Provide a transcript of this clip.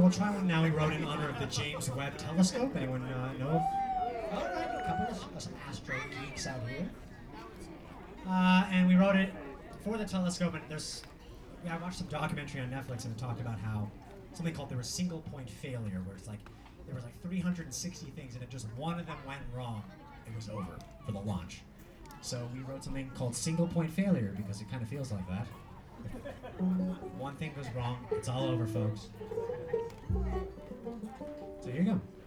we'll try one now. We wrote in honor of the James Webb Telescope. Anyone know? All right, a couple of some astro geeks out here. And we wrote it for the telescope, and I watched some documentary on Netflix, and it talked about how something called there was single point failure, where it's like there was like 360 things, and if just one of them went wrong, it was over for the launch. So we wrote something called single point failure because it kind of feels like that. If one thing goes wrong, it's all over, folks. So here you go.